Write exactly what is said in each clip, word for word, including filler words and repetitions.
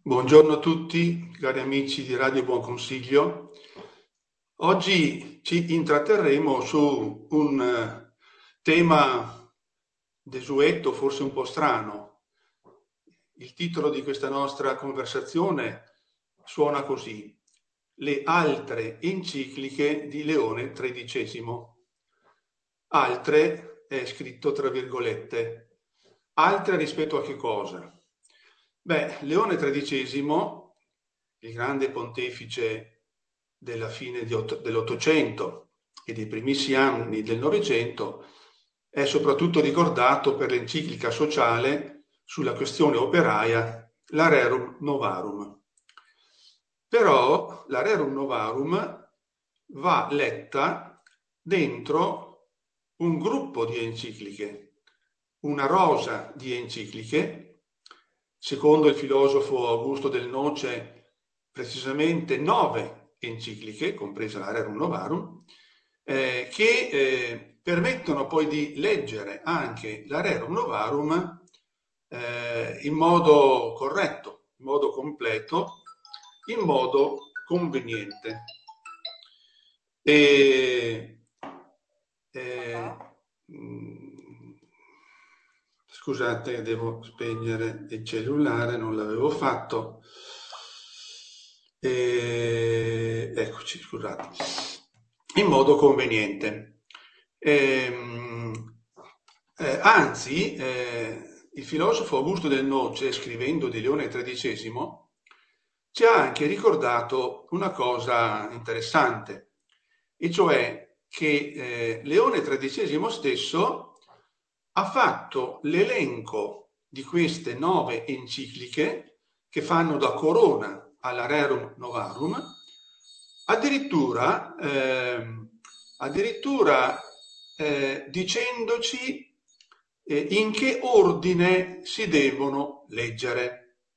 Buongiorno a tutti, cari amici di Radio Buon Consiglio. Oggi ci intratterremo su un eh, tema desueto, forse un po' strano. Il titolo di questa nostra conversazione suona così: Le altre encicliche di Leone tredicesimo. Altre è scritto tra virgolette. Altre rispetto a che cosa? Beh, Leone tredicesimo, il grande pontefice della fine di otto- dell'Ottocento e dei primissimi anni del Novecento, è soprattutto ricordato per l'enciclica sociale sulla questione operaia, la Rerum Novarum. Però la Rerum Novarum va letta dentro un gruppo di encicliche, una rosa di encicliche, secondo il filosofo Augusto del Noce, precisamente nove encicliche, compresa la Rerum Novarum, eh, che eh, permettono poi di leggere anche la Rerum Novarum eh, in modo corretto, in modo completo, in modo conveniente. E, e, mh, scusate, devo spegnere il cellulare, non l'avevo fatto. E, eccoci, scusate. In modo conveniente. Ehm, eh, anzi, eh, il filosofo Augusto del Noce, scrivendo di Leone tredicesimo, ci ha anche ricordato una cosa interessante, e cioè che eh, Leone tredicesimo stesso ha fatto l'elenco di queste nove encicliche che fanno da corona alla Rerum Novarum, addirittura, ehm, addirittura eh, dicendoci eh, in che ordine si devono leggere.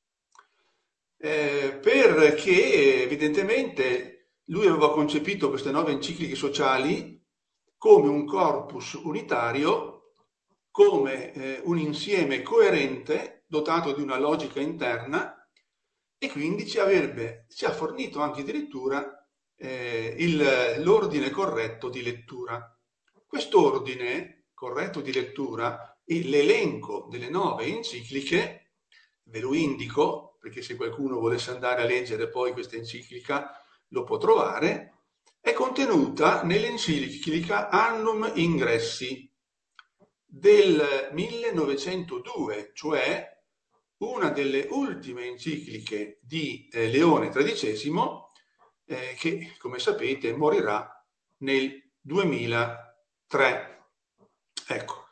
Eh, perché evidentemente lui aveva concepito queste nove encicliche sociali come un corpus unitario, come eh, un insieme coerente, dotato di una logica interna, e quindi ci, avrebbe, ci ha fornito anche addirittura eh, il- l'ordine corretto di lettura. Quest'ordine corretto di lettura e l'elenco delle nove encicliche, ve lo indico, perché se qualcuno volesse andare a leggere poi questa enciclica lo può trovare, è contenuta nell'enciclica Annum Ingressi del millenovecentodue, cioè una delle ultime encicliche di eh, Leone tredicesimo, eh, che, come sapete, morirà nel duemilatré. Ecco,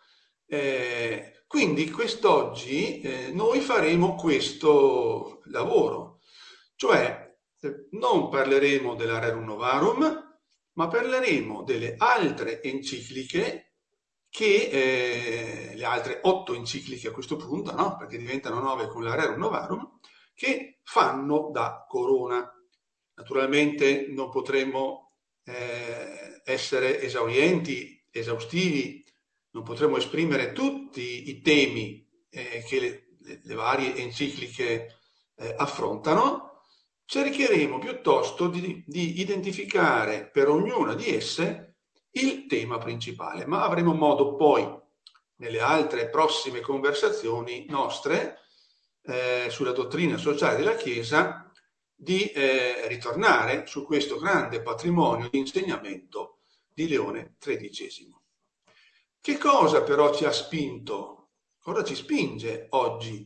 eh, quindi quest'oggi eh, noi faremo questo lavoro, cioè eh, non parleremo della Rerum Novarum, ma parleremo delle altre encicliche che, eh, le altre otto encicliche a questo punto, no? Perché diventano nove con la Rerum Novarum, che fanno da corona. Naturalmente non potremo eh, essere esaurienti, esaustivi, non potremo esprimere tutti i temi eh, che le, le, le varie encicliche eh, affrontano. Cercheremo piuttosto di, di identificare per ognuna di esse il tema principale, ma avremo modo poi, nelle altre prossime conversazioni nostre eh, sulla dottrina sociale della Chiesa, di eh, ritornare su questo grande patrimonio di insegnamento di Leone tredicesimo. Che cosa però ci ha spinto, cosa ci spinge oggi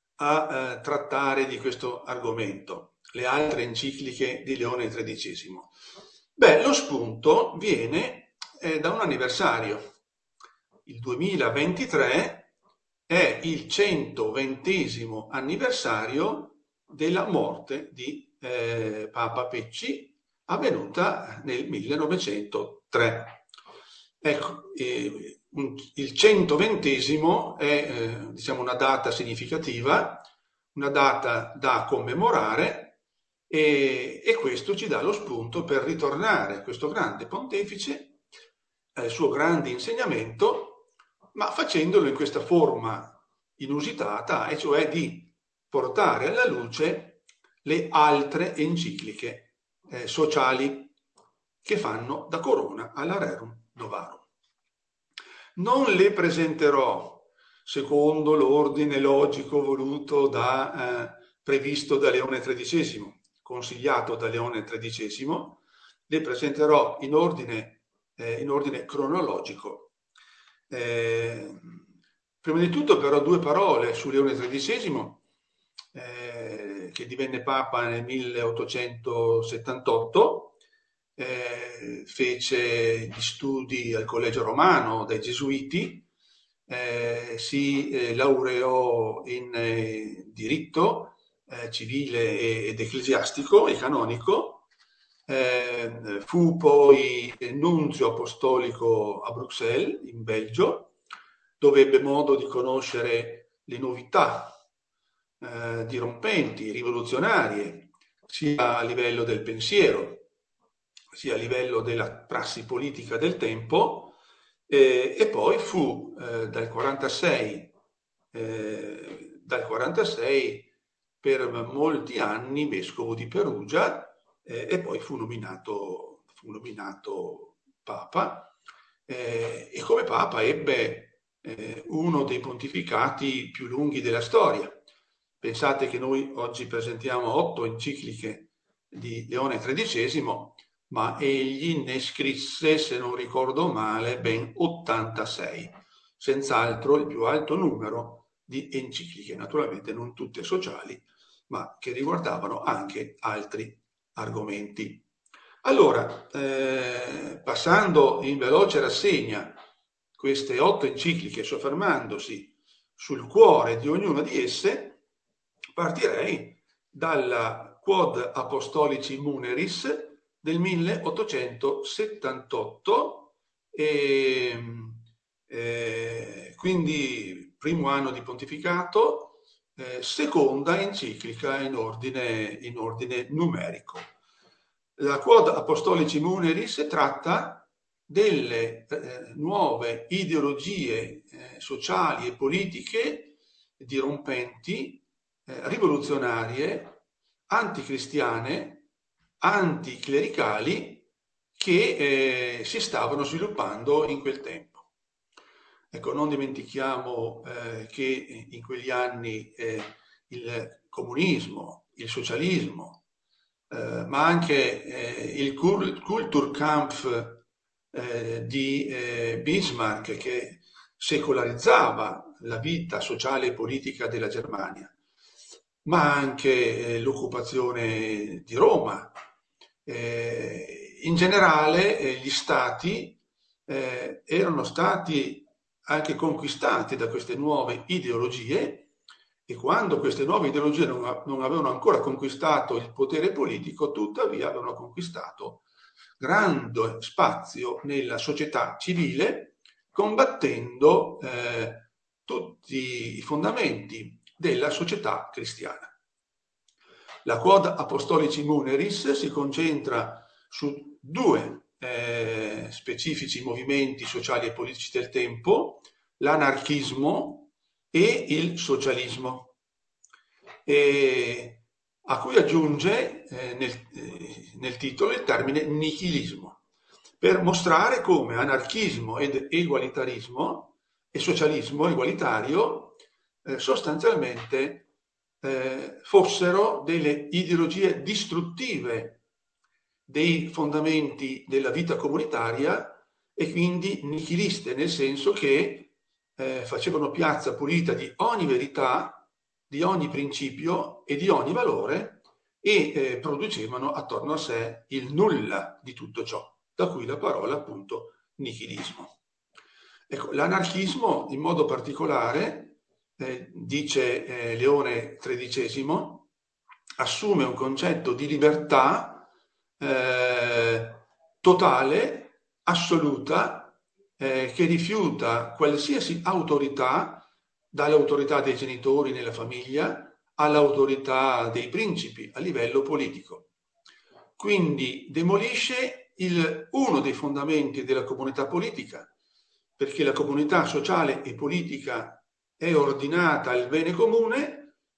a eh, trattare di questo argomento, le altre encicliche di Leone tredicesimo? Beh, lo spunto viene eh, da un anniversario. Il duemilaventitré è il centoventesimo anniversario della morte di eh, Papa Pecci, avvenuta nel millenovecentotre. Ecco, eh, un- il centoventesimo è eh, diciamo una data significativa, una data da commemorare, e, e questo ci dà lo spunto per ritornare a questo grande pontefice, al suo grande insegnamento, ma facendolo in questa forma inusitata, e cioè di portare alla luce le altre encicliche eh, sociali che fanno da corona alla Rerum Novarum. Non le presenterò secondo l'ordine logico voluto da, eh, previsto da Leone tredicesimo, consigliato da Leone tredicesimo, le presenterò in ordine, eh, in ordine cronologico. Eh, prima di tutto però due parole su Leone tredicesimo, eh, che divenne Papa nel milleottocentosettantotto, eh, fece gli studi al Collegio Romano dai Gesuiti, eh, si eh, laureò in eh, diritto eh, civile ed ecclesiastico e canonico, eh, fu poi nunzio apostolico a Bruxelles, in Belgio, dove ebbe modo di conoscere le novità eh, dirompenti, rivoluzionarie, sia a livello del pensiero, sia a livello della prassi politica del tempo, eh, e poi fu eh, dal quarantasei, eh, dal quarantasei per molti anni vescovo di Perugia, eh, e poi fu nominato, fu nominato Papa, eh, e come Papa ebbe eh, uno dei pontificati più lunghi della storia. Pensate che noi oggi presentiamo otto encicliche di Leone tredicesimo, ma egli ne scrisse, se non ricordo male, ben ottantasei, senz'altro il più alto numero di encicliche, naturalmente non tutte sociali, ma che riguardavano anche altri argomenti. Allora, eh, passando in veloce rassegna queste otto encicliche, soffermandosi sul cuore di ognuna di esse, partirei dalla Quod Apostolici Muneris del milleottocentosettantotto, e, eh, quindi primo anno di pontificato, eh, seconda enciclica in ordine, in ordine numerico. La Quod Apostolici Muneris tratta delle eh, nuove ideologie eh, sociali e politiche dirompenti, eh, rivoluzionarie, anticristiane, anticlericali che eh, si stavano sviluppando in quel tempo. Ecco, non dimentichiamo eh, che in quegli anni eh, il comunismo, il socialismo, eh, ma anche eh, il Kulturkampf eh, di eh, Bismarck, che secolarizzava la vita sociale e politica della Germania, ma anche eh, l'occupazione di Roma. Eh, in generale eh, gli stati eh, erano stati anche conquistati da queste nuove ideologie, e quando queste nuove ideologie non, non avevano ancora conquistato il potere politico, tuttavia avevano conquistato grande spazio nella società civile, combattendo eh, tutti i fondamenti della società cristiana. La Quod Apostolici Muneris si concentra su due eh, specifici movimenti sociali e politici del tempo, l'anarchismo e il socialismo, e a cui aggiunge eh, nel, eh, nel titolo il termine nichilismo, per mostrare come anarchismo ed egualitarismo e socialismo egualitario eh, sostanzialmente eh, fossero delle ideologie distruttive dei fondamenti della vita comunitaria, e quindi nichiliste, nel senso che eh, facevano piazza pulita di ogni verità, di ogni principio e di ogni valore, e eh, producevano attorno a sé il nulla di tutto ciò, da cui la parola appunto nichilismo. Ecco, l'anarchismo in modo particolare, eh, dice eh, Leone tredicesimo, assume un concetto di libertà eh, totale, assoluta, eh, che rifiuta qualsiasi autorità, dall'autorità dei genitori nella famiglia all'autorità dei principi a livello politico. Quindi demolisce il, uno dei fondamenti della comunità politica, perché la comunità sociale e politica è ordinata al bene comune,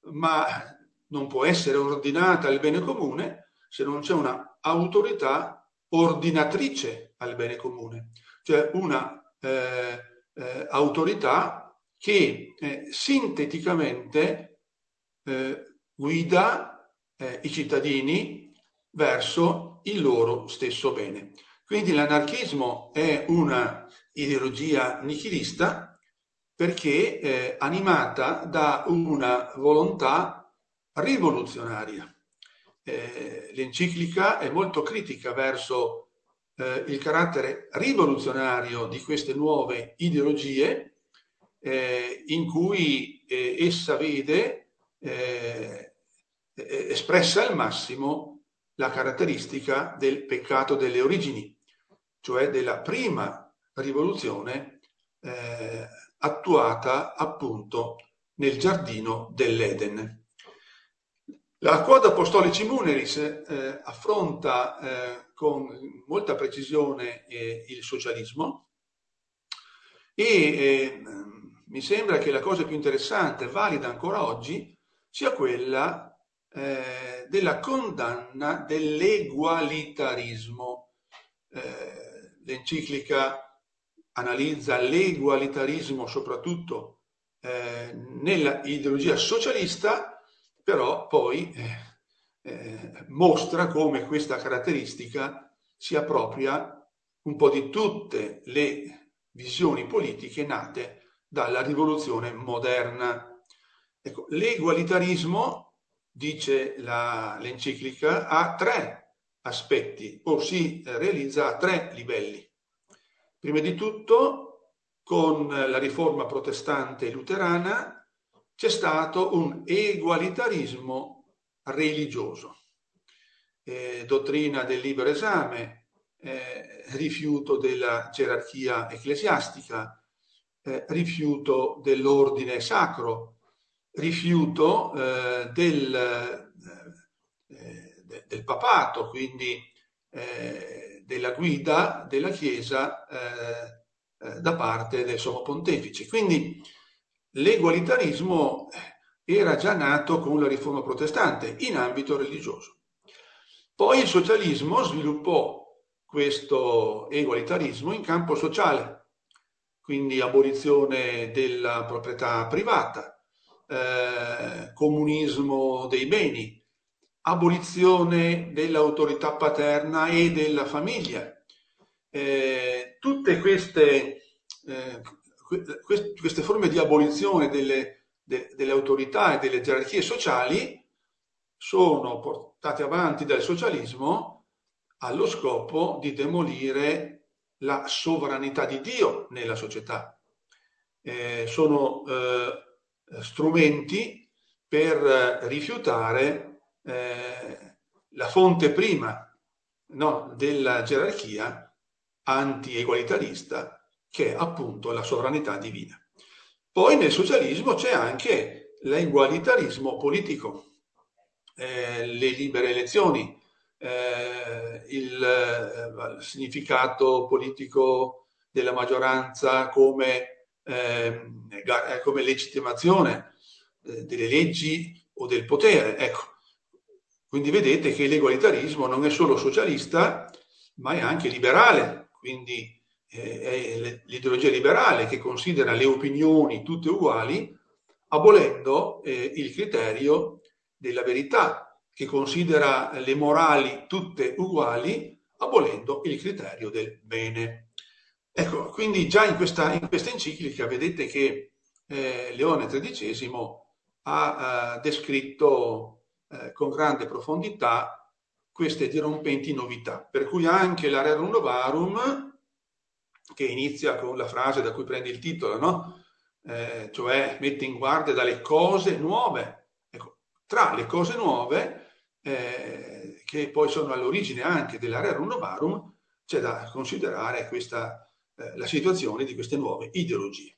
ma non può essere ordinata al bene comune se non c'è una autorità ordinatrice al bene comune, cioè una eh, eh, autorità che eh, sinteticamente eh, guida eh, i cittadini verso il loro stesso bene. Quindi l'anarchismo è una ideologia nichilista perché è animata da una volontà rivoluzionaria. Eh, l'enciclica è molto critica verso eh, il carattere rivoluzionario di queste nuove ideologie, eh, in cui eh, essa vede eh, espressa al massimo la caratteristica del peccato delle origini, cioè della prima rivoluzione eh, attuata appunto nel giardino dell'Eden. La Quod Apostolici Muneris eh, affronta eh, con molta precisione eh, il socialismo e eh, mi sembra che la cosa più interessante, valida ancora oggi, sia quella eh, della condanna dell'egualitarismo. Eh, l'enciclica analizza l'egualitarismo soprattutto eh, nella ideologia socialista, però poi eh, eh, mostra come questa caratteristica sia propria un po' di tutte le visioni politiche nate dalla rivoluzione moderna. Ecco, l'egualitarismo, dice la, l'enciclica, ha tre aspetti o si realizza a tre livelli. Prima di tutto, con la riforma protestante e luterana c'è stato un egualitarismo religioso, eh, dottrina del libero esame, eh, rifiuto della gerarchia ecclesiastica, eh, rifiuto dell'ordine sacro, rifiuto eh, del, eh, del papato, quindi eh, della guida della Chiesa eh, eh, da parte del Sommo Pontefice. Quindi l'egualitarismo era già nato con la riforma protestante in ambito religioso. Poi il socialismo sviluppò questo egualitarismo in campo sociale, quindi abolizione della proprietà privata, eh, comunismo dei beni, abolizione dell'autorità paterna e della famiglia. Eh, tutte queste, eh, queste forme di abolizione delle, de, delle autorità e delle gerarchie sociali sono portate avanti dal socialismo allo scopo di demolire la sovranità di Dio nella società. Eh, sono eh, strumenti per rifiutare eh, la fonte prima, no, della gerarchia anti-egualitarista, che è appunto la sovranità divina. Poi nel socialismo c'è anche l'egualitarismo politico, eh, le libere elezioni, eh, il, eh, il significato politico della maggioranza come, eh, come legittimazione eh, delle leggi o del potere. Ecco. Quindi vedete che l'egualitarismo non è solo socialista, ma è anche liberale, quindi eh, è l'ideologia liberale che considera le opinioni tutte uguali, abolendo eh, il criterio della verità, che considera le morali tutte uguali, abolendo il criterio del bene. Ecco, quindi già in questa, in questa enciclica vedete che eh, Leone tredicesimo ha eh, descritto eh, con grande profondità queste dirompenti novità, per cui anche la Rerum Novarum, che inizia con la frase da cui prende il titolo, no? Eh, cioè mette in guardia dalle cose nuove. Ecco, tra le cose nuove, eh, che poi sono all'origine anche della Rerum Novarum, c'è da considerare questa, eh, la situazione di queste nuove ideologie.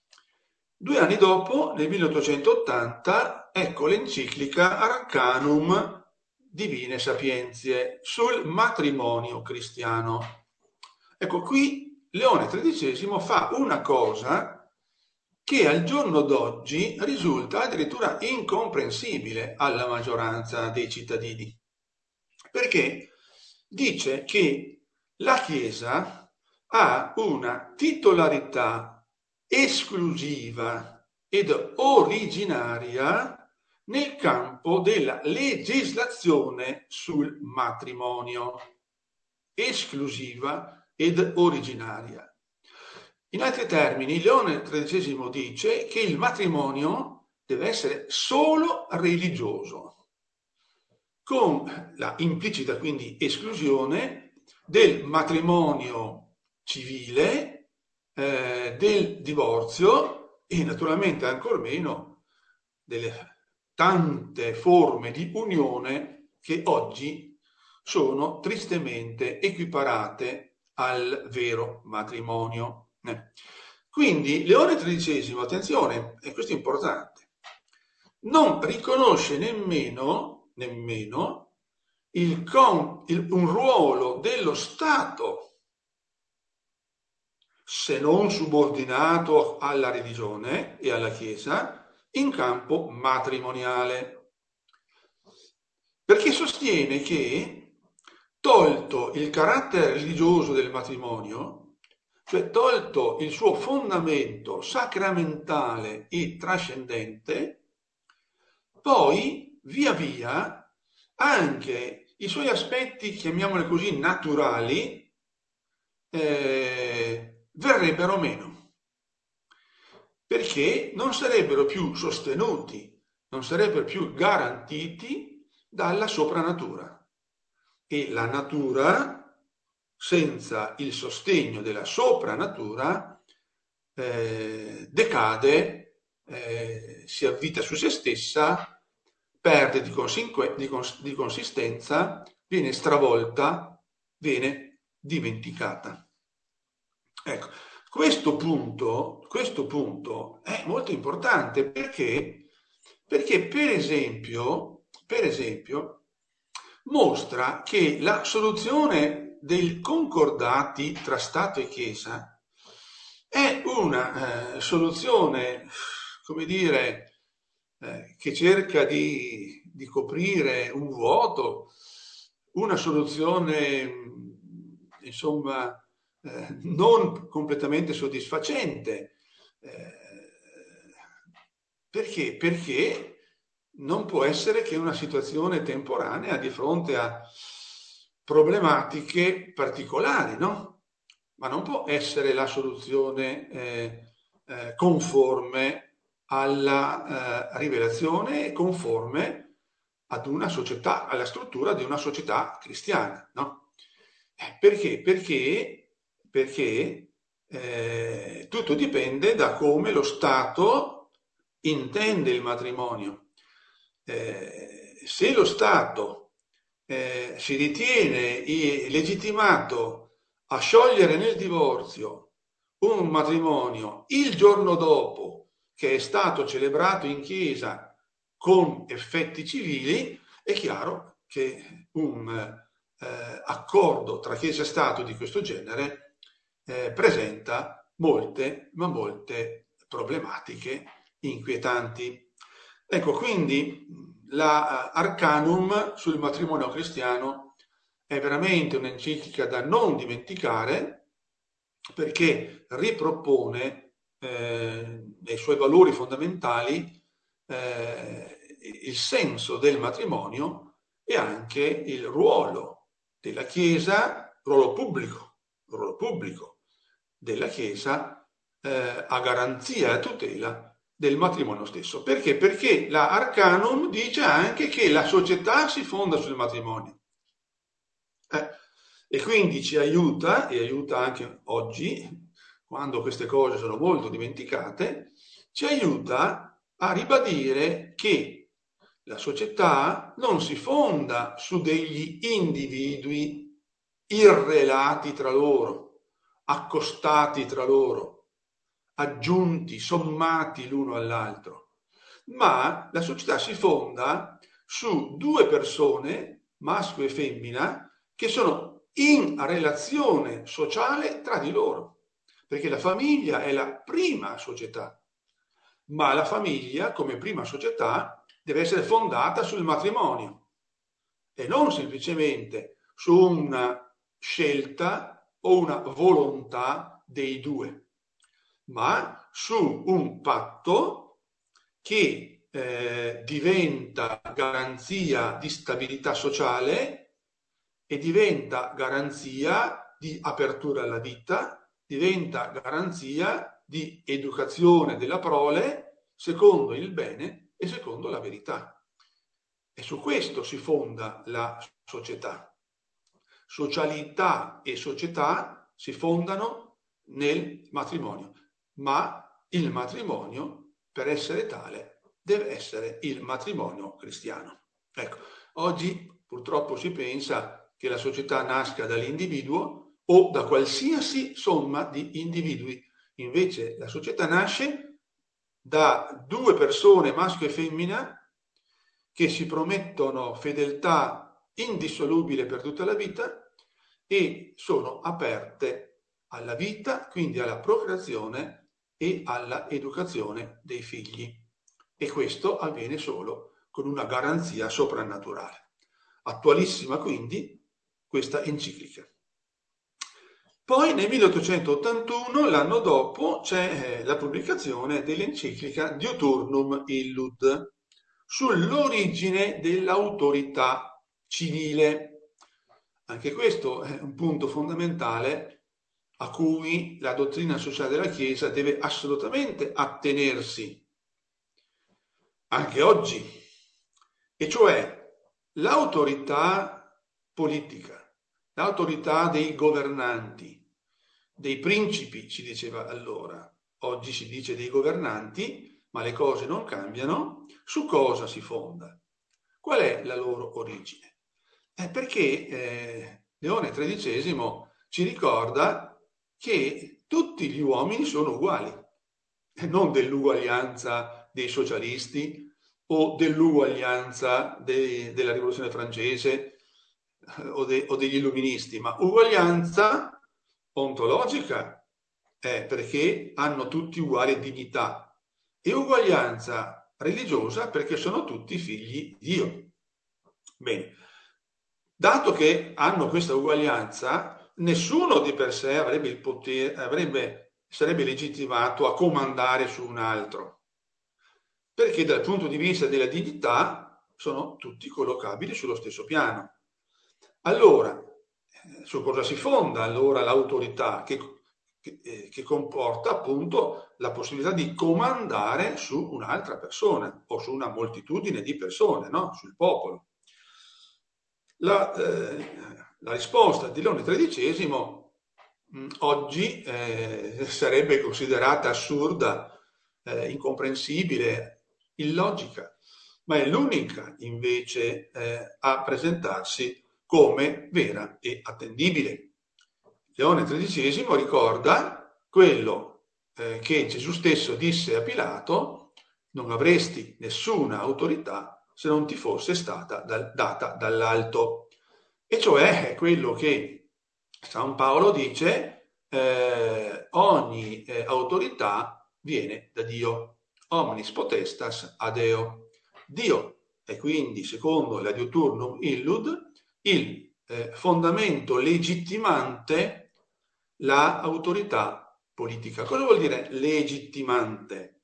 Due anni dopo, nel milleottocentottanta, ecco l'enciclica Arcanum Divine Sapientiae sul matrimonio cristiano. Ecco, qui Leone tredicesimo fa una cosa che al giorno d'oggi risulta addirittura incomprensibile alla maggioranza dei cittadini, perché dice che la Chiesa ha una titolarità esclusiva ed originaria nel campo della legislazione sul matrimonio, esclusiva ed originaria. In altri termini, Leone tredicesimo dice che il matrimonio deve essere solo religioso, con la implicita quindi esclusione del matrimonio civile, eh, del divorzio e naturalmente ancor meno delle tante forme di unione che oggi sono tristemente equiparate al vero matrimonio. Quindi Leone tredicesimo, attenzione, e questo è importante, non riconosce nemmeno, nemmeno il con, il, un ruolo dello Stato, se non subordinato alla religione e alla Chiesa, in campo matrimoniale, perché sostiene che, tolto il carattere religioso del matrimonio, cioè tolto il suo fondamento sacramentale e trascendente, poi via via anche i suoi aspetti, chiamiamoli così, naturali, eh, verrebbero meno, perché non sarebbero più sostenuti, non sarebbero più garantiti dalla sopranatura. E la natura, senza il sostegno della soprannatura, eh, decade, eh, si avvita su se stessa, perde di, di, cons di consistenza, viene stravolta, viene dimenticata. Ecco, questo punto, questo punto è molto importante perché, perché per esempio, per esempio, mostra che la soluzione dei concordati tra Stato e Chiesa è una eh, soluzione, come dire, eh, che cerca di, di coprire un vuoto, una soluzione, insomma, eh, non completamente soddisfacente. Eh, perché? Perché non può essere che una situazione temporanea di fronte a problematiche particolari, no? Ma non può essere la soluzione eh, eh, conforme alla eh, rivelazione e conforme ad una società, alla struttura di una società cristiana, no? Perché? Perché, perché eh, tutto dipende da come lo Stato intende il matrimonio. Eh, se lo Stato eh, si ritiene legittimato a sciogliere nel divorzio un matrimonio il giorno dopo che è stato celebrato in chiesa con effetti civili, è chiaro che un eh, accordo tra chiesa e Stato di questo genere eh, presenta molte, ma molte problematiche inquietanti. Ecco, quindi la Arcanum sul matrimonio cristiano è veramente un'enciclica da non dimenticare, perché ripropone eh, nei suoi valori fondamentali eh, il senso del matrimonio e anche il ruolo della Chiesa, ruolo pubblico, ruolo pubblico della Chiesa eh, a garanzia e a tutela del matrimonio stesso. Perché? Perché la Arcanum dice anche che la società si fonda sul matrimonio. Eh, e quindi ci aiuta, e aiuta anche oggi, quando queste cose sono molto dimenticate, ci aiuta a ribadire che la società non si fonda su degli individui irrelati tra loro, accostati tra loro, aggiunti, sommati l'uno all'altro, ma la società si fonda su due persone, maschio e femmina, che sono in relazione sociale tra di loro, perché la famiglia è la prima società, ma la famiglia, come prima società, deve essere fondata sul matrimonio e non semplicemente su una scelta o una volontà dei due, ma su un patto che eh, diventa garanzia di stabilità sociale e diventa garanzia di apertura alla vita, diventa garanzia di educazione della prole secondo il bene e secondo la verità. E su questo si fonda la società. Socialità e società si fondano nel matrimonio, ma il matrimonio, per essere tale, deve essere il matrimonio cristiano. Ecco, oggi purtroppo si pensa che la società nasca dall'individuo o da qualsiasi somma di individui. Invece la società nasce da due persone, maschio e femmina, che si promettono fedeltà indissolubile per tutta la vita e sono aperte alla vita, quindi alla procreazione e alla educazione dei figli. E questo avviene solo con una garanzia soprannaturale. Attualissima quindi questa enciclica. Poi nel milleottocentottantuno, l'anno dopo, c'è la pubblicazione dell'enciclica Diuturnum Illud sull'origine dell'autorità civile. Anche questo è un punto fondamentale a cui la dottrina sociale della Chiesa deve assolutamente attenersi anche oggi, e cioè l'autorità politica, l'autorità dei governanti, dei principi, si diceva allora, oggi si dice dei governanti, ma le cose non cambiano. Su cosa si fonda? Qual è la loro origine? È perché eh, Leone tredicesimo ci ricorda che tutti gli uomini sono uguali, non dell'uguaglianza dei socialisti o dell'uguaglianza de, della rivoluzione francese eh, o, de, o degli illuministi, ma uguaglianza ontologica, eh, perché hanno tutti uguale dignità, e uguaglianza religiosa perché sono tutti figli di Dio. Bene, dato che hanno questa uguaglianza, nessuno di per sé avrebbe il potere, avrebbe, sarebbe legittimato a comandare su un altro, perché dal punto di vista della dignità sono tutti collocabili sullo stesso piano. Allora, su cosa si fonda allora l'autorità che, che, che comporta appunto la possibilità di comandare su un'altra persona o su una moltitudine di persone, no? Sul popolo? La, eh, la risposta di Leone tredicesimo mh, oggi eh, sarebbe considerata assurda, eh, incomprensibile, illogica, ma è l'unica invece eh, a presentarsi come vera e attendibile. Leone tredicesimo ricorda quello eh, che Gesù stesso disse a Pilato: non avresti nessuna autorità se non ti fosse stata dal, data dall'alto. E cioè è quello che San Paolo dice, eh, ogni eh, autorità viene da Dio, omnis potestas ad Deo. Dio è quindi, secondo la Diuturnum Illud, il eh, fondamento legittimante l'autorità politica. Cosa vuol dire legittimante?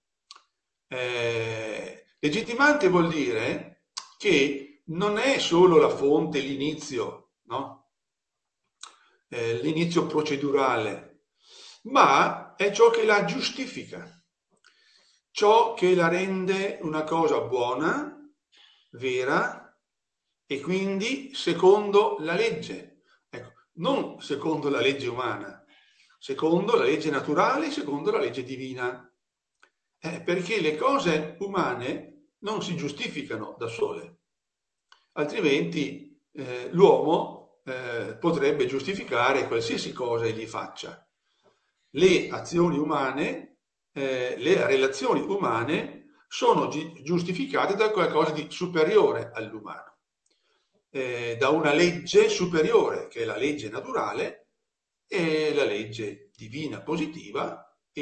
Eh, legittimante vuol dire che non è solo la fonte, l'inizio, no? Eh, l'inizio procedurale, ma è ciò che la giustifica, ciò che la rende una cosa buona, vera e quindi secondo la legge. Ecco, non secondo la legge umana, secondo la legge naturale, secondo la legge divina. Eh, perché le cose umane non si giustificano da sole, altrimenti eh, l'uomo eh, potrebbe giustificare qualsiasi cosa egli faccia. Le azioni umane, eh, le relazioni umane sono gi- giustificate da qualcosa di superiore all'umano, eh, da una legge superiore, che è la legge naturale, e la legge divina positiva, e poi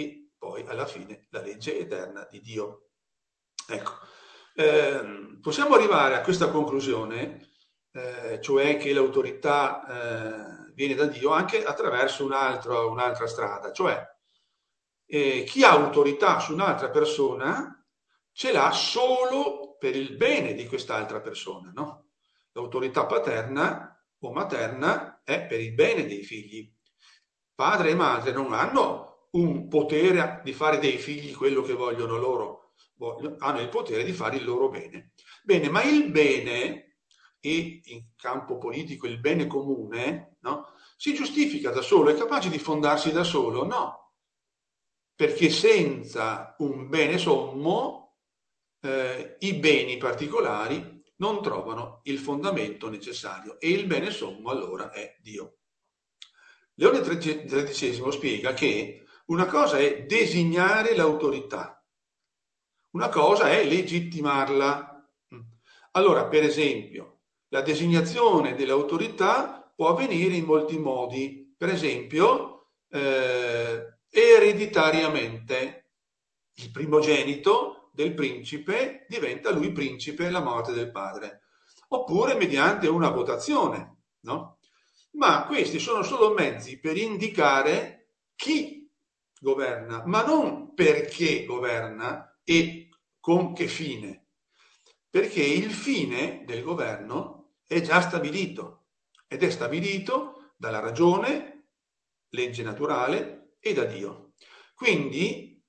poi alla fine la legge eterna di Dio. Ecco, eh, possiamo arrivare a questa conclusione, eh, cioè che l'autorità eh, viene da Dio anche attraverso un altro, un'altra strada, cioè eh, chi ha autorità su un'altra persona ce l'ha solo per il bene di quest'altra persona, no? L'autorità paterna o materna è per il bene dei figli. Padre e madre non hanno un potere di fare dei figli quello che vogliono loro, hanno il potere di fare il loro bene. Bene, ma il bene, e in campo politico il bene comune, no? Si giustifica da solo, è capace di fondarsi da solo? No, perché senza un bene sommo eh, i beni particolari non trovano il fondamento necessario e il bene sommo allora è Dio. Leone tredicesimo spiega che una cosa è designare l'autorità, una cosa è legittimarla. Allora, per esempio, la designazione dell'autorità può avvenire in molti modi, per esempio, eh, ereditariamente. Il primogenito del principe diventa lui principe alla morte del padre, oppure mediante una votazione, no? Ma questi sono solo mezzi per indicare chi governa, ma non perché governa e con che fine, perché il fine del governo è già stabilito ed è stabilito dalla ragione, legge naturale, e da Dio. Quindi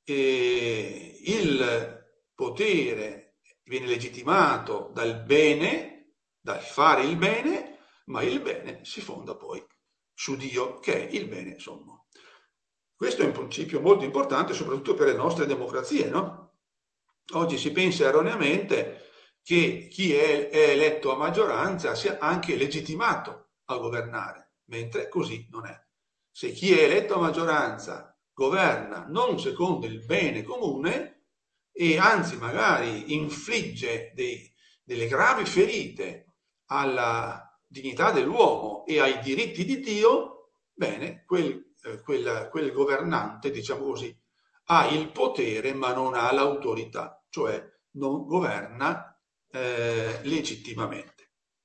eh, il potere viene legittimato dal bene, dal fare il bene, ma il bene si fonda poi su Dio, che è il bene sommo. Questo è un principio molto importante, soprattutto per le nostre democrazie, no? Oggi si pensa erroneamente che chi è, è eletto a maggioranza sia anche legittimato a governare, mentre così non è. Se chi è eletto a maggioranza governa non secondo il bene comune e anzi magari infligge dei, delle gravi ferite alla dignità dell'uomo e ai diritti di Dio, bene, quel, eh, quel, quel governante, diciamo così, ha il potere ma non ha l'autorità, cioè non governa eh, legittimamente.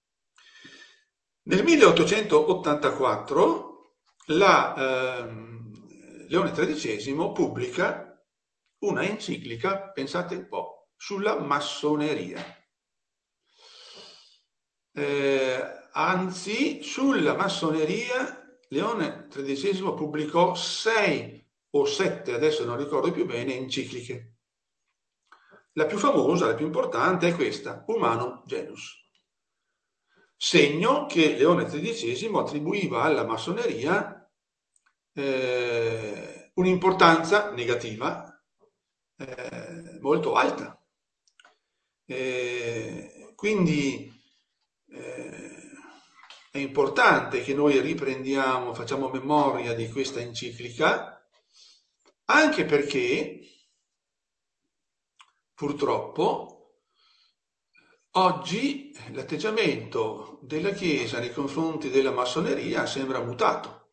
Nel milleottocentottantaquattro la, eh, Leone tredicesimo pubblica una enciclica, pensate un po', sulla massoneria. Eh, anzi, sulla massoneria Leone tredicesimo pubblicò sei o sette, adesso non ricordo più bene, encicliche. La più famosa, la più importante è questa, Humanum Genus, segno che Leone tredicesimo attribuiva alla massoneria eh, un'importanza negativa eh, molto alta. Eh, quindi eh, è importante che noi riprendiamo, facciamo memoria di questa enciclica, anche perché purtroppo oggi l'atteggiamento della Chiesa nei confronti della massoneria sembra mutato.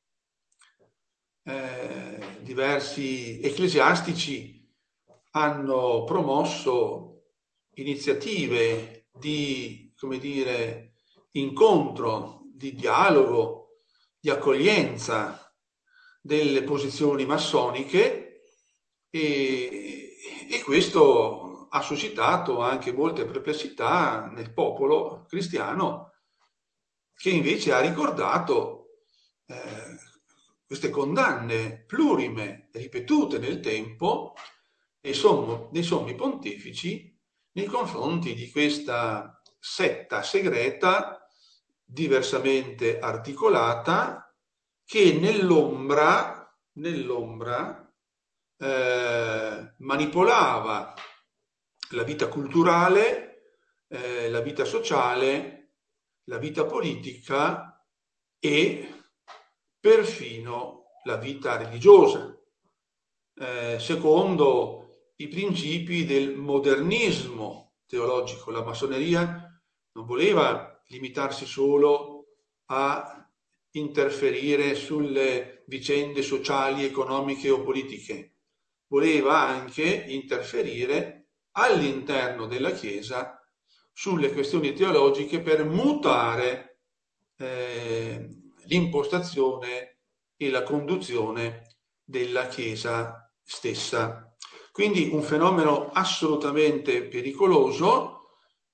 Eh, diversi ecclesiastici hanno promosso iniziative di, come dire, incontro, di dialogo, di accoglienza delle posizioni massoniche e, e questo ha suscitato anche molte perplessità nel popolo cristiano, che invece ha ricordato eh, queste condanne plurime ripetute nel tempo dei sommi, dei sommi pontefici nei confronti di questa setta segreta diversamente articolata che nell'ombra, nell'ombra eh, manipolava la vita culturale, eh, la vita sociale, la vita politica e perfino la vita religiosa, eh, secondo i principi del modernismo teologico. La massoneria non voleva limitarsi solo a interferire sulle vicende sociali, economiche o politiche, voleva anche interferire all'interno della Chiesa sulle questioni teologiche per mutare eh, l'impostazione e la conduzione della Chiesa stessa. Quindi un fenomeno assolutamente pericoloso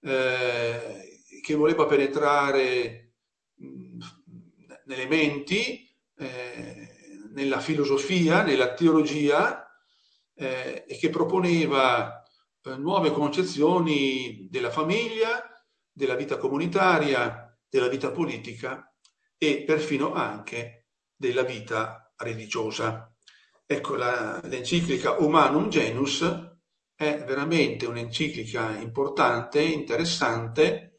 eh, che voleva penetrare mh, nelle menti, eh, nella filosofia, nella teologia eh, e che proponeva eh, nuove concezioni della famiglia, della vita comunitaria, della vita politica e perfino anche della vita religiosa. Ecco, la, l'enciclica Humanum Genus è veramente un'enciclica importante, interessante,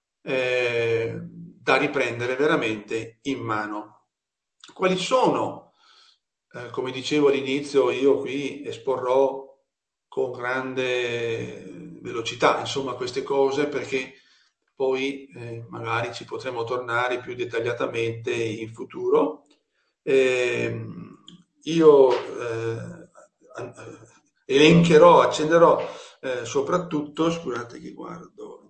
eh, da riprendere veramente in mano. Quali sono, eh, come dicevo all'inizio, io qui esporrò con grande velocità, insomma, queste cose perché poi eh, magari ci potremo tornare più dettagliatamente in futuro. Eh, io eh, elencherò, accenderò eh, soprattutto, scusate che guardo,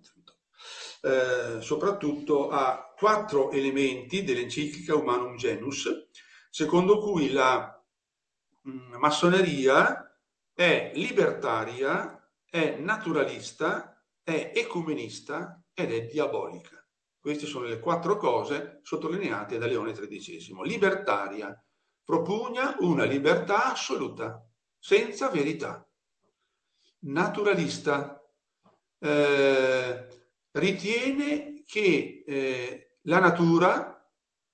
eh, soprattutto a quattro elementi dell'enciclica Humanum Genus, secondo cui la mh, massoneria è libertaria, è naturalista, è ecumenista ed è diabolica. Queste sono le quattro cose sottolineate da Leone tredicesimo. Libertaria, propugna una libertà assoluta, senza verità. Naturalista, eh, ritiene che eh, la natura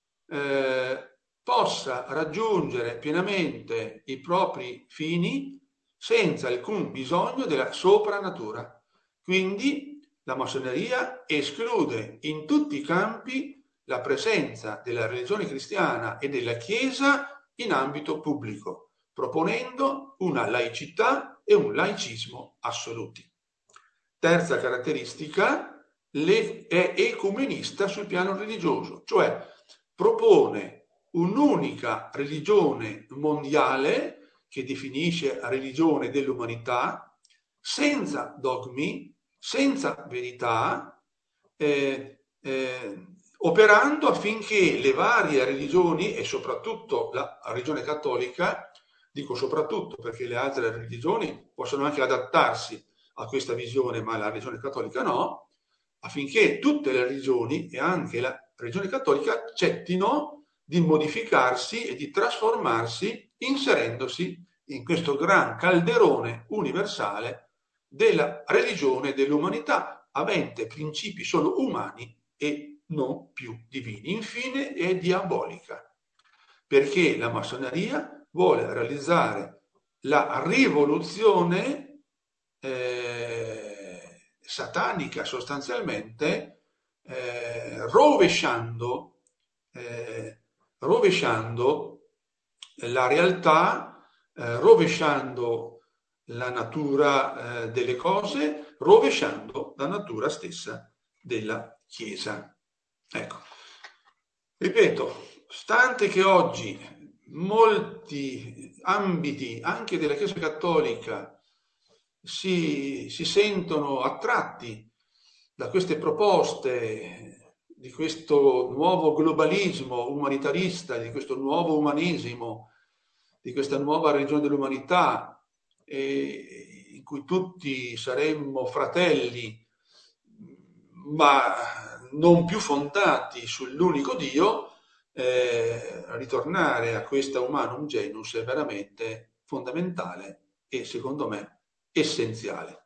eh, possa raggiungere pienamente i propri fini senza alcun bisogno della soprannatura. Quindi la massoneria esclude in tutti i campi la presenza della religione cristiana e della Chiesa in ambito pubblico, proponendo una laicità e un laicismo assoluti. Terza caratteristica, è ecumenista sul piano religioso, cioè propone un'unica religione mondiale che definisce la religione dell'umanità, senza dogmi, senza verità, eh, eh, operando affinché le varie religioni, e soprattutto la religione cattolica, dico soprattutto perché le altre religioni possono anche adattarsi a questa visione, ma la religione cattolica no, affinché tutte le religioni e anche la religione cattolica accettino di modificarsi e di trasformarsi inserendosi in questo gran calderone universale della religione dell'umanità, avente principi solo umani e non più divini. Infine è diabolica, perché la massoneria vuole realizzare la rivoluzione eh, satanica sostanzialmente, eh, rovesciando, eh, rovesciando la realtà, eh, rovesciando la natura eh, delle cose, rovesciando la natura stessa della Chiesa. Ecco, ripeto, stante che oggi molti ambiti anche della Chiesa Cattolica si, si sentono attratti da queste proposte di questo nuovo globalismo umanitarista, di questo nuovo umanesimo, di questa nuova religione dell'umanità, eh, in cui tutti saremmo fratelli, ma non più fondati sull'unico Dio, eh, ritornare a questa Humanum Genus è veramente fondamentale e secondo me essenziale.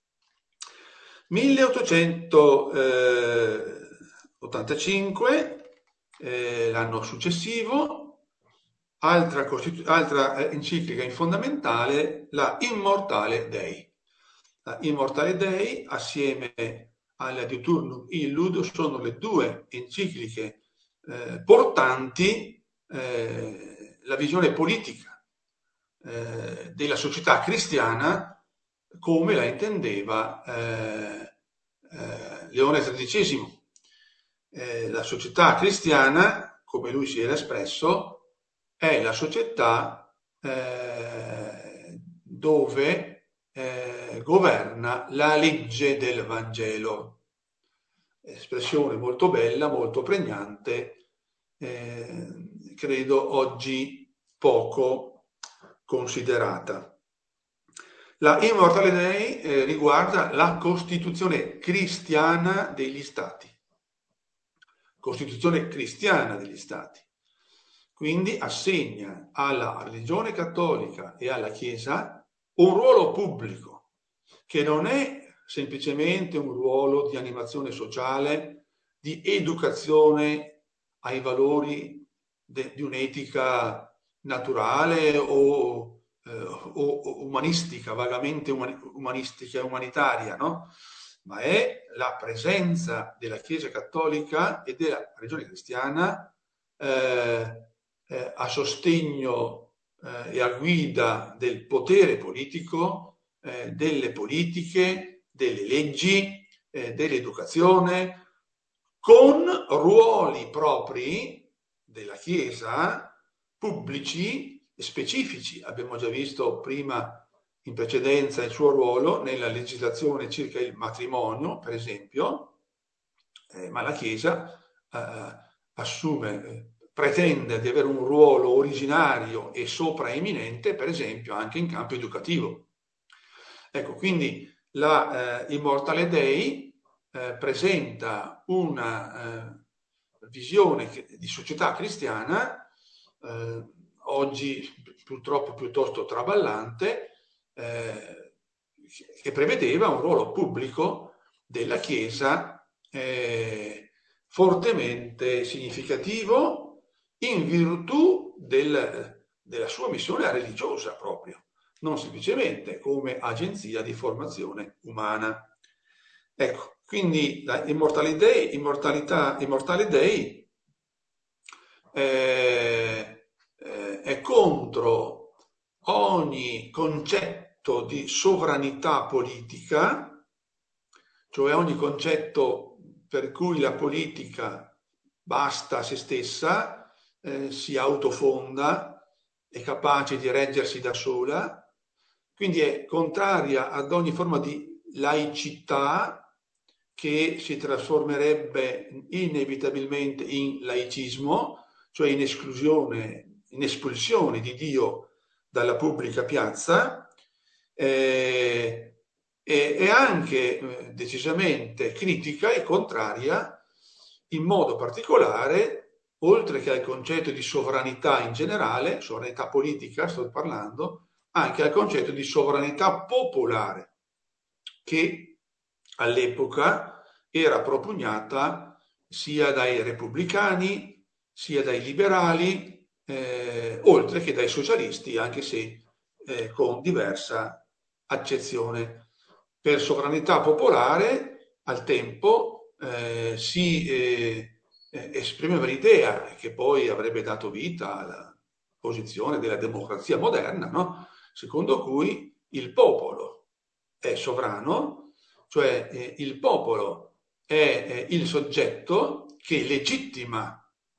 milleottocentottantacinque, eh, l'anno successivo, altra, costitu- altra enciclica fondamentale, la Immortale Dei. La Immortale Dei, assieme alla Diuturnum Illud, sono le due encicliche eh, portanti eh, la visione politica eh, della società cristiana come la intendeva eh, eh, Leone tredicesimo. Eh, la società cristiana, come lui si era espresso, è la società eh, dove eh, governa la legge del Vangelo. Espressione molto bella, molto pregnante, eh, credo oggi poco considerata. La Immortale Dei eh, riguarda la Costituzione cristiana degli Stati. Costituzione cristiana degli Stati. Quindi assegna alla religione cattolica e alla Chiesa un ruolo pubblico, che non è semplicemente un ruolo di animazione sociale, di educazione ai valori de, di un'etica naturale o, eh, o umanistica, vagamente umani, umanistica e umanitaria, no? Ma è la presenza della Chiesa cattolica e della religione cristiana eh, eh, a sostegno eh, e a guida del potere politico, eh, delle politiche, delle leggi, eh, dell'educazione, con ruoli propri della Chiesa, pubblici e specifici. Abbiamo già visto prima in precedenza il suo ruolo nella legislazione circa il matrimonio, per esempio, eh, ma la Chiesa eh, assume, eh, pretende di avere un ruolo originario e sopraeminente, per esempio, anche in campo educativo. Ecco, quindi la eh, Immortale Dei eh, presenta una eh, visione che, di società cristiana, eh, oggi purtroppo piuttosto traballante, eh, che prevedeva un ruolo pubblico della Chiesa eh, fortemente significativo in virtù del, della sua missione religiosa proprio, non semplicemente come agenzia di formazione umana. Ecco, quindi la Immortale Dei, immortalità, Immortale Dei eh, eh, è contro ogni concetto di sovranità politica, cioè ogni concetto per cui la politica basta a se stessa, eh, si autofonda, è capace di reggersi da sola, quindi è contraria ad ogni forma di laicità che si trasformerebbe inevitabilmente in laicismo, cioè in esclusione, in espulsione di Dio dalla pubblica piazza, eh, e, e anche eh, decisamente critica e contraria in modo particolare, oltre che al concetto di sovranità in generale, sovranità politica sto parlando, anche al concetto di sovranità popolare, che all'epoca era propugnata sia dai repubblicani, sia dai liberali, eh, oltre che dai socialisti, anche se eh, con diversa accezione. Per sovranità popolare, al tempo, eh, si eh, esprimeva l'idea, che poi avrebbe dato vita alla posizione della democrazia moderna, no? Secondo cui il popolo è sovrano, cioè eh, il popolo è eh, il soggetto che legittima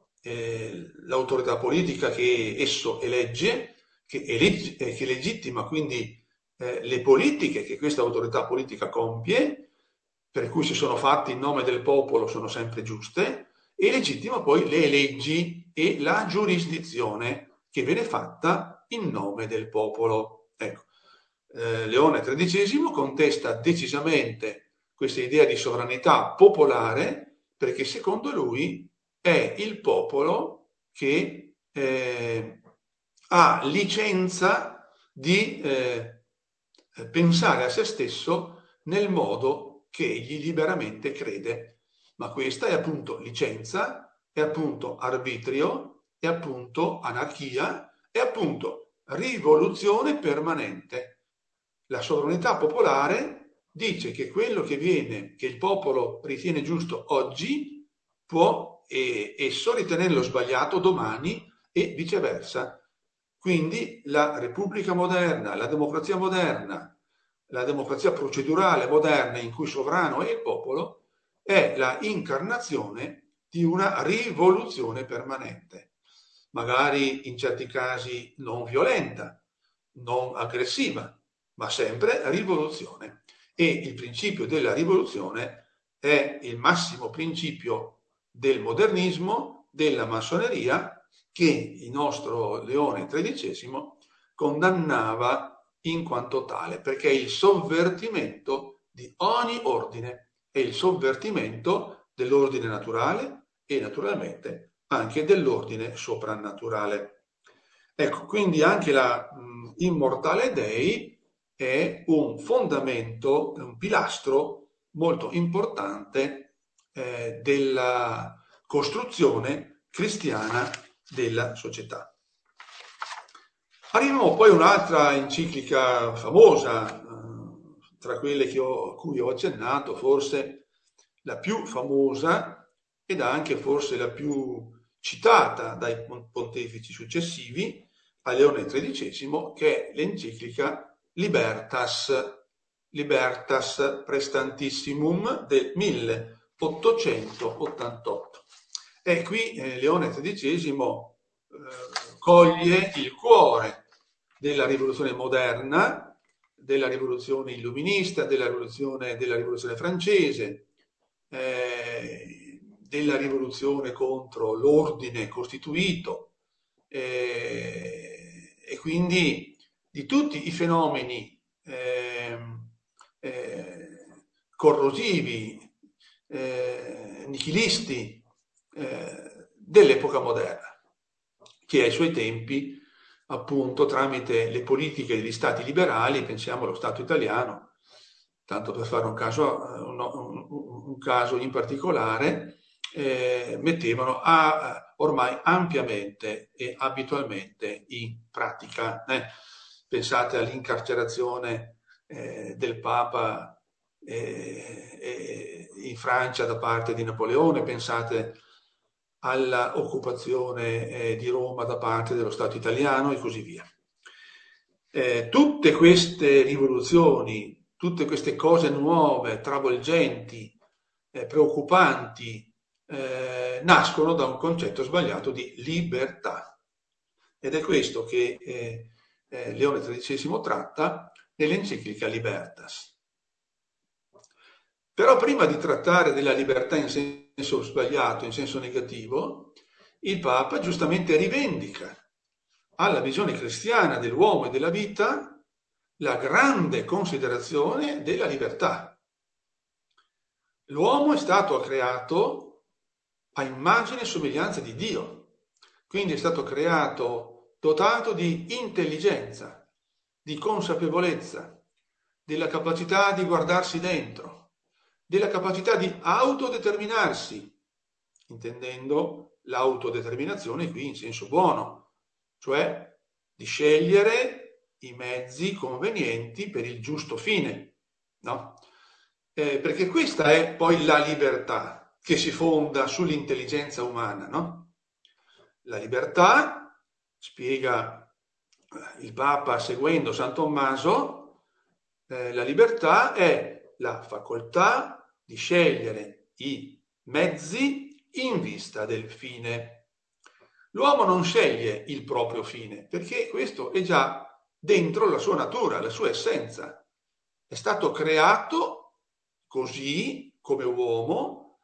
eh, l'autorità politica che esso elegge, che, elegge, eh, che legittima quindi eh, le politiche che questa autorità politica compie, per cui si sono fatti in nome del popolo, sono sempre giuste, e legittima poi le leggi e la giurisdizione che viene fatta in nome del popolo. Ecco. Eh, Leone tredicesimo contesta decisamente questa idea di sovranità popolare perché secondo lui è il popolo che eh, ha licenza di eh, pensare a se stesso nel modo che egli liberamente crede. Ma questa è appunto licenza, è appunto arbitrio, è appunto anarchia, è appunto rivoluzione permanente. La sovranità popolare dice che quello che viene, che il popolo ritiene giusto oggi, può eh, esso ritenerlo sbagliato domani e viceversa. Quindi la Repubblica moderna, la democrazia moderna, la democrazia procedurale moderna in cui sovrano è il popolo, è la incarnazione di una rivoluzione permanente, magari in certi casi non violenta, non aggressiva, ma sempre rivoluzione. E il principio della rivoluzione è il massimo principio del modernismo, della massoneria, che il nostro Leone tredicesimo condannava in quanto tale, perché è il sovvertimento di ogni ordine, è il sovvertimento dell'ordine naturale e naturalmente anche dell'ordine soprannaturale. Ecco, quindi anche la mh, Immortale Dei è un fondamento, un pilastro molto importante eh, della costruzione cristiana della società. Arriviamo poi a un'altra enciclica famosa, eh, tra quelle che ho, a cui ho accennato, forse la più famosa ed anche forse la più citata dai pontefici successivi a Leone tredicesimo, che è l'enciclica Libertas, Libertas Prestantissimum del milleottocentottantotto. E qui eh, Leone tredicesimo eh, coglie il cuore della rivoluzione moderna, della rivoluzione illuminista, della rivoluzione, della rivoluzione francese, eh, della rivoluzione contro l'ordine costituito eh, e quindi di tutti i fenomeni eh, eh, corrosivi, eh, nichilisti eh, dell'epoca moderna, che ai suoi tempi, appunto, tramite le politiche degli stati liberali, pensiamo allo Stato italiano, tanto per fare un caso, un, un, un caso in particolare, eh, mettevano a, ormai ampiamente e abitualmente in pratica. Eh. Pensate all'incarcerazione eh, del Papa eh, eh, in Francia da parte di Napoleone, pensate alla occupazione eh, di Roma da parte dello Stato italiano e così via. Eh, tutte queste rivoluzioni, tutte queste cose nuove, travolgenti, eh, preoccupanti, eh, nascono da un concetto sbagliato di libertà. Ed è questo che eh, eh, Leone tredicesimo tratta nell'enciclica Libertas. Però prima di trattare della libertà in senso sbagliato, in senso negativo, il Papa giustamente rivendica alla visione cristiana dell'uomo e della vita la grande considerazione della libertà. L'uomo è stato creato a immagine e somiglianza di Dio, quindi è stato creato dotato di intelligenza, di consapevolezza, della capacità di guardarsi dentro, della capacità di autodeterminarsi, intendendo l'autodeterminazione qui in senso buono, cioè di scegliere i mezzi convenienti per il giusto fine, no? Eh, perché questa è poi la libertà che si fonda sull'intelligenza umana, no? La libertà, spiega il Papa seguendo San Tommaso, eh, la libertà è la facoltà di scegliere i mezzi in vista del fine. L'uomo non sceglie il proprio fine, perché questo è già dentro la sua natura, la sua essenza. È stato creato così come uomo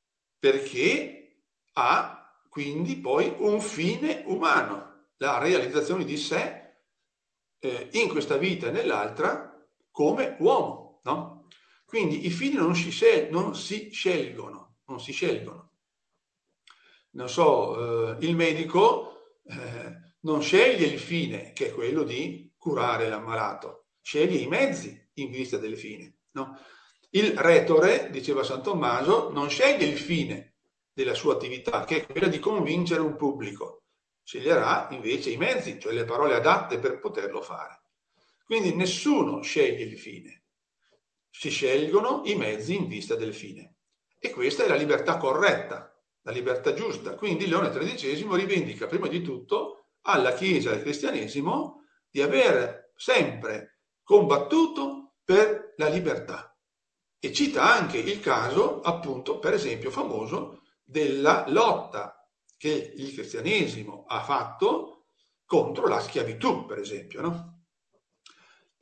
perché ha quindi poi un fine umano, la realizzazione di sé eh, in questa vita e nell'altra come uomo, no? Quindi i fini non si, scel- non si scelgono, non si scelgono. Non so, eh, il medico eh, non sceglie il fine, che è quello di curare l'ammalato, sceglie i mezzi in vista del fine, no? Il retore, diceva San Tommaso, non sceglie il fine della sua attività, che è quella di convincere un pubblico, sceglierà invece i mezzi, cioè le parole adatte per poterlo fare. Quindi nessuno sceglie il fine. Si scelgono i mezzi in vista del fine. E questa è la libertà corretta, la libertà giusta. Quindi Leone tredicesimo rivendica prima di tutto alla Chiesa e al cristianesimo di aver sempre combattuto per la libertà. E cita anche il caso, appunto, per esempio, famoso della lotta che il cristianesimo ha fatto contro la schiavitù, per esempio, no?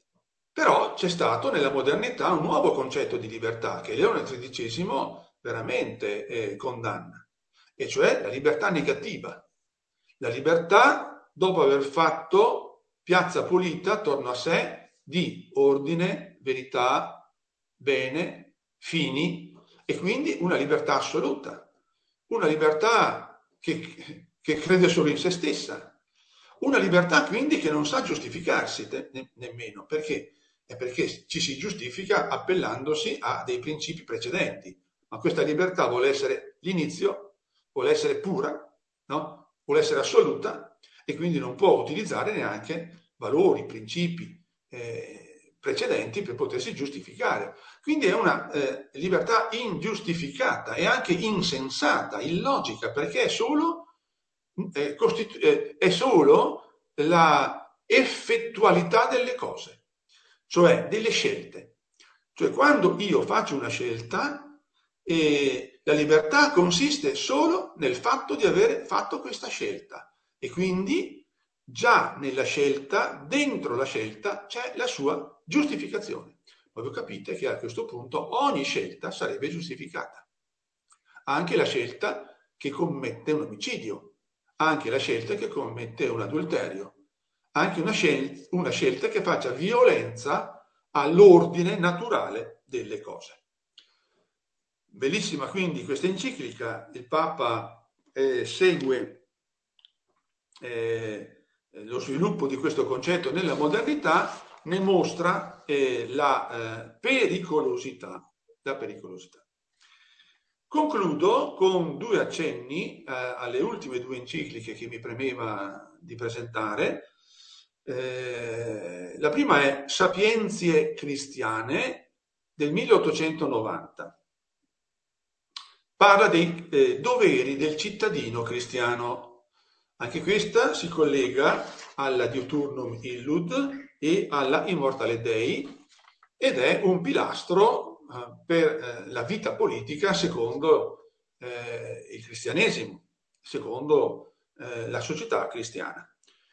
Però c'è stato nella modernità un nuovo concetto di libertà che Leone tredicesimo veramente eh, condanna, e cioè la libertà negativa. La libertà dopo aver fatto piazza pulita attorno a sé di ordine, verità, bene, fini, e quindi una libertà assoluta, una libertà che, che crede solo in se stessa, una libertà quindi che non sa giustificarsi te, ne, nemmeno, perché? È perché ci si giustifica appellandosi a dei principi precedenti, ma questa libertà vuole essere l'inizio, vuole essere pura, no? Vuole essere assoluta, e quindi non può utilizzare neanche valori, principi eh, precedenti per potersi giustificare. Quindi è una eh, libertà ingiustificata e anche insensata, illogica, perché è solo, eh, costitu- eh, è solo la effettualità delle cose, cioè delle scelte. Cioè quando io faccio una scelta, eh, la libertà consiste solo nel fatto di aver fatto questa scelta, e quindi già nella scelta, dentro la scelta, c'è la sua giustificazione. Ma voi capite che a questo punto ogni scelta sarebbe giustificata. Anche la scelta che commette un omicidio, anche la scelta che commette un adulterio, anche una, scel- una scelta che faccia violenza all'ordine naturale delle cose. Bellissima quindi questa enciclica, il Papa eh, segue eh, lo sviluppo di questo concetto nella modernità, ne mostra eh, la eh, pericolosità, la pericolosità. Concludo con due accenni eh, alle ultime due encicliche che mi premeva di presentare. Eh, la prima è Sapienzie Cristiane del milleottocentonovanta. Parla dei eh, doveri del cittadino cristiano. Anche questa si collega alla Diuturnum Illud e alla Immortale Dei, ed è un pilastro eh, per eh, la vita politica secondo eh, il cristianesimo, secondo eh, la società cristiana.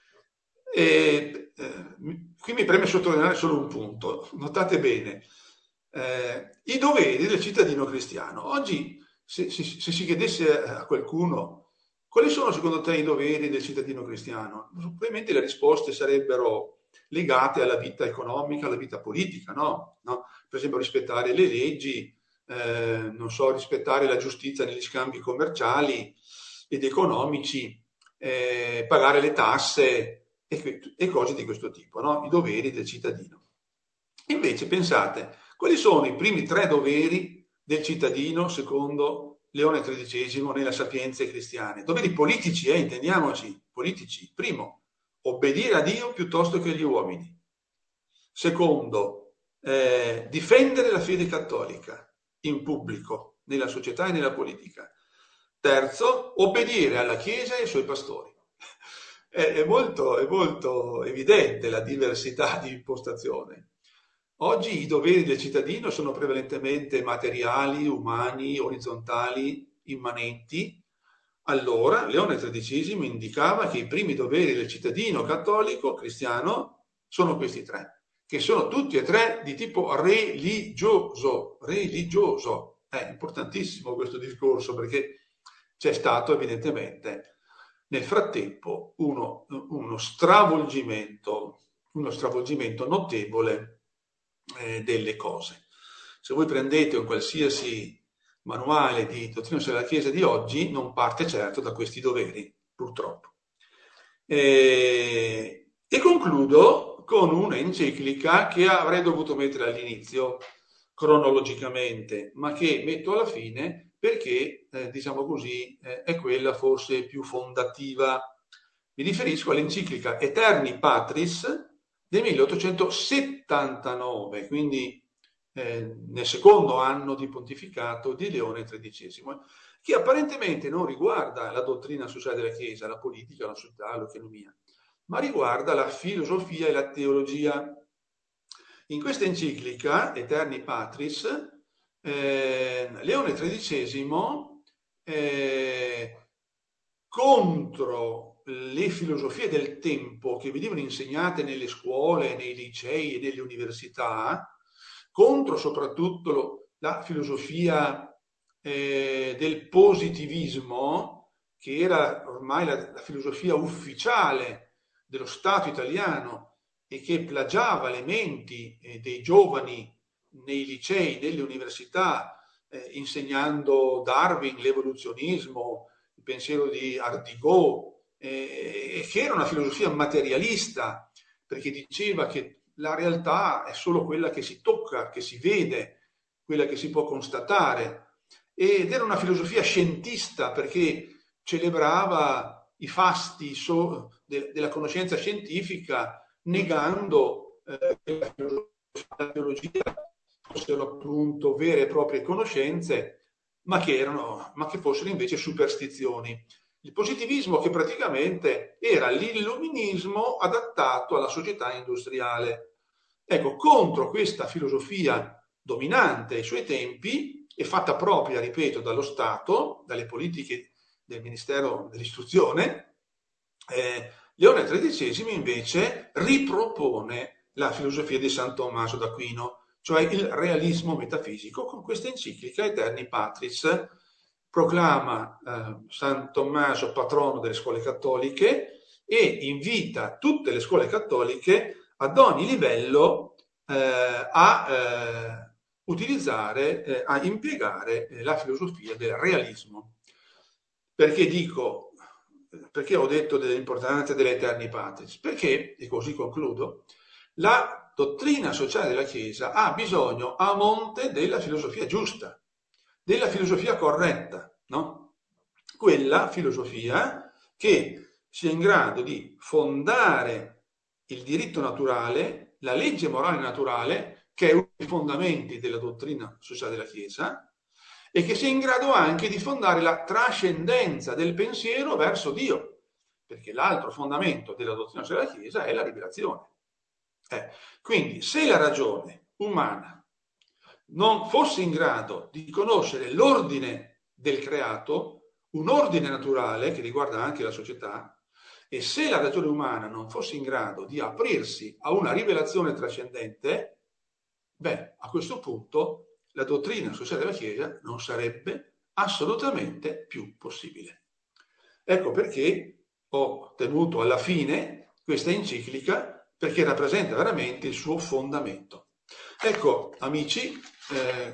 E, eh, qui mi preme sottolineare solo un punto, notate bene, eh, i doveri del cittadino cristiano. Oggi se, se, se si chiedesse a qualcuno quali sono secondo te i doveri del cittadino cristiano, probabilmente le risposte sarebbero legate alla vita economica, alla vita politica, no? No? Per esempio rispettare le leggi, eh, non so, rispettare la giustizia negli scambi commerciali ed economici, eh, pagare le tasse e, e cose di questo tipo, no? I doveri del cittadino. Invece pensate, quali sono i primi tre doveri del cittadino secondo Leone tredicesimo nella Sapienze Cristiane? Doveri politici, eh, intendiamoci, politici. Primo, obbedire a Dio piuttosto che agli uomini. Secondo, eh, difendere la fede cattolica in pubblico, nella società e nella politica. Terzo, obbedire alla Chiesa e ai suoi pastori. È, è, molto, è molto evidente la diversità di impostazione. Oggi i doveri del cittadino sono prevalentemente materiali, umani, orizzontali, immanenti. Allora Leone tredicesimo indicava che i primi doveri del cittadino cattolico cristiano sono questi tre, che sono tutti e tre di tipo religioso. Religioso. È importantissimo questo discorso, perché c'è stato evidentemente nel frattempo uno, uno stravolgimento, uno stravolgimento notevole eh, delle cose. Se voi prendete un qualsiasi manuale di dottrina sulla Chiesa di oggi, non parte certo da questi doveri, purtroppo. E, e concludo con un'enciclica che avrei dovuto mettere all'inizio, cronologicamente, ma che metto alla fine perché, eh, diciamo così, eh, è quella forse più fondativa. Mi riferisco all'enciclica Aeterni Patris del milleottocentosettantanove, quindi eh, nel secondo anno di pontificato di Leone tredicesimo, che apparentemente non riguarda la dottrina sociale della Chiesa, la politica, la società, l'economia, ma riguarda la filosofia e la teologia. In questa enciclica, Aeterni Patris, eh, Leone tredicesimo, eh, contro le filosofie del tempo che venivano insegnate nelle scuole, nei licei e nelle università, contro soprattutto la filosofia eh, del positivismo, che era ormai la, la filosofia ufficiale dello Stato italiano e che plagiava le menti eh, dei giovani nei licei, nelle università, eh, insegnando Darwin, l'evoluzionismo, il pensiero di Ardigot, eh, che era una filosofia materialista, perché diceva che la realtà è solo quella che si tocca, che si vede, quella che si può constatare. Ed era una filosofia scientista, perché celebrava i fasti so, de, della conoscenza scientifica, negando eh, che la filosofia, la teologia fossero appunto vere e proprie conoscenze, ma che, erano, ma che fossero invece superstizioni. Il positivismo che praticamente era l'illuminismo adattato alla società industriale. Ecco, contro questa filosofia dominante ai suoi tempi e fatta propria, ripeto, dallo Stato, dalle politiche del Ministero dell'Istruzione, eh, Leone tredicesimo invece ripropone la filosofia di San Tommaso d'Aquino, cioè il realismo metafisico, con questa enciclica Aeterni Patris. Proclama eh, San Tommaso patrono delle scuole cattoliche e invita tutte le scuole cattoliche ad ogni livello eh, a eh, utilizzare, eh, a impiegare eh, la filosofia del realismo. Perché dico, perché ho detto dell'importanza delle Aeterni Patris? Perché, e così concludo, la dottrina sociale della Chiesa ha bisogno a monte della filosofia giusta, della filosofia corretta, no? Quella filosofia che sia in grado di fondare il diritto naturale, la legge morale naturale, che è uno dei fondamenti della dottrina sociale della Chiesa, e che sia in grado anche di fondare la trascendenza del pensiero verso Dio, perché l'altro fondamento della dottrina sociale della Chiesa è la rivelazione. Eh, quindi, se la ragione umana non fosse in grado di conoscere l'ordine del creato, un ordine naturale che riguarda anche la società, e se la ragione umana non fosse in grado di aprirsi a una rivelazione trascendente, beh, a questo punto la dottrina sociale della Chiesa non sarebbe assolutamente più possibile. Ecco perché ho tenuto alla fine questa enciclica, perché rappresenta veramente il suo fondamento. Ecco, amici, eh,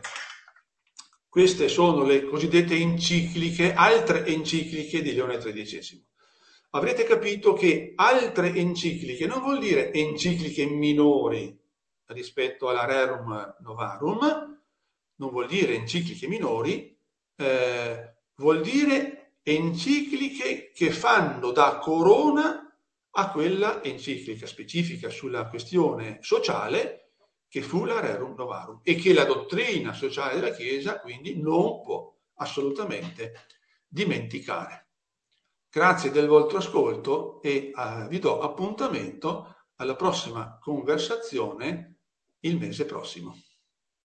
queste sono le cosiddette encicliche, altre encicliche di Leone tredicesimo. Avrete capito che altre encicliche non vuol dire encicliche minori rispetto alla Rerum Novarum, non vuol dire encicliche minori, eh, vuol dire encicliche che fanno da corona a quella enciclica specifica sulla questione sociale che fu la Rerum Novarum e che la dottrina sociale della Chiesa quindi non può assolutamente dimenticare. Grazie del vostro ascolto e eh, vi do appuntamento alla prossima conversazione il mese prossimo.